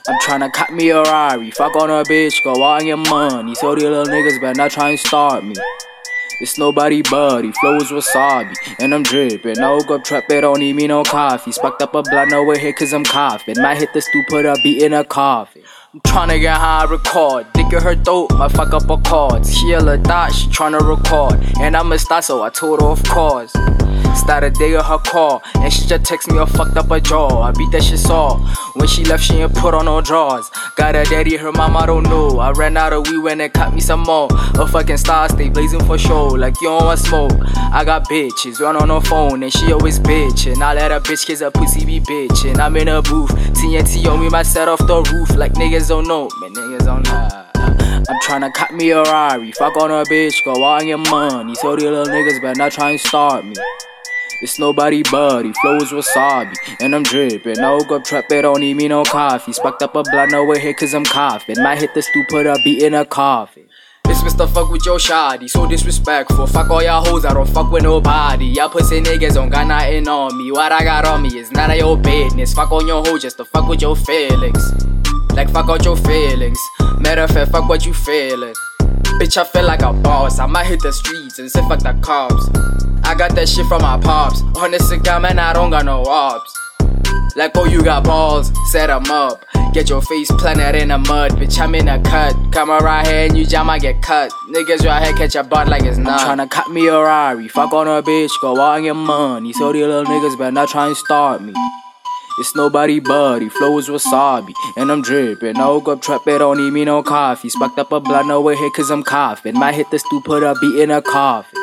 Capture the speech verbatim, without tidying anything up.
I'm tryna cop me a Rari, fuck on a bitch, go out and get money. So these little niggas better not try and start me. It's nobody buddy, flow is wasabi, and I'm drippin'. I woke up trap, it don't need me no coffee. Sparked up a blunt over here cause I'm coughing. Might hit the stoop, put a beat in a coffin. I'm tryna get high, record. Dick in her throat, might fuck up her chords. She a thought, she tryna record. And I'm a star, so I told her of course. Started digging her call, and she just text me or fucked up her jaw. I beat that shit saw. When she left, she ain't put on no drawers. Got her daddy, her mom, I don't know. I ran out of weed, went and cut me some more. A fucking star, stay blazing for show, like you don't want smoke. I got bitches, run on her phone, and she always bitchin'. I let her bitch kiss her pussy be bitchin'. I'm in a booth, T N T on me, might set off the roof. Like niggas don't know, man, niggas don't know. I'm tryna cop me a Rari, fuck on a bitch, go out and get money. So these little niggas better not try and start me. It's nobody buddy, flow is wasabi, and I'm drippin'. I woke up trap, it don't need me no coffee. Sparked up a blunt over here cause I'm coughing. Might hit the stoop, put a beat in a coffin. It's Mister Fuck with your shoddy, so disrespectful. Fuck all y'all hoes, I don't fuck with nobody. Y'all pussy niggas don't got nothing on me. What I got on me is none of your business. Fuck on your hoe just to fuck with your feelings. Like fuck out your feelings. Matter of fact, fuck what you feelin'. Bitch, I feel like a boss. I might hit the streets and say fuck the cops. I got that shit from my pops. On this cigar, man, I don't got no ops. Like, oh, you got balls, set 'em up. Get your face planted in the mud, bitch, I'm in a cut. Come right here and you jam, I get cut. Niggas right here catch a butt like it's not. I'm tryna cop me a Rari, fuck on a bitch, go out and get money. So these little niggas better not try and start me. It's nobody buddy, flow is wasabi, and I'm drippin'. I woke up trap, it don't need me no coffee. Sparked up a blunt over here cause I'm coughing. Might hit the stoop, put a beat in a coffin.